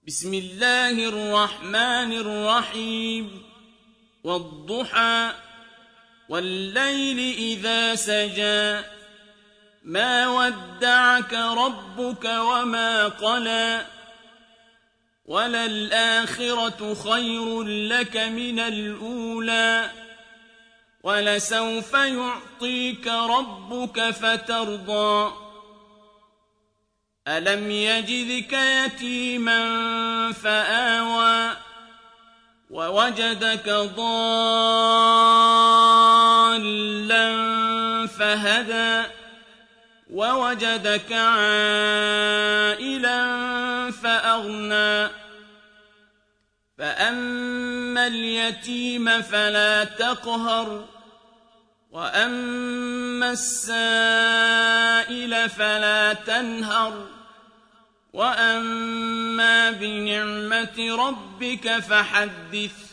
بسم الله الرحمن الرحيم والضحى والليل إذا سجى ما ودعك ربك وما قلى وللآخرة خير لك من الأولى ولسوف يعطيك ربك فترضى ألم يجدك يتيما فآوى ووجدك ضالا فهدى ووجدك عائلا فأغنى فأما اليتيم فلا تقهر وأما السائل فلا تنهر وأما بنعمة ربك فحدث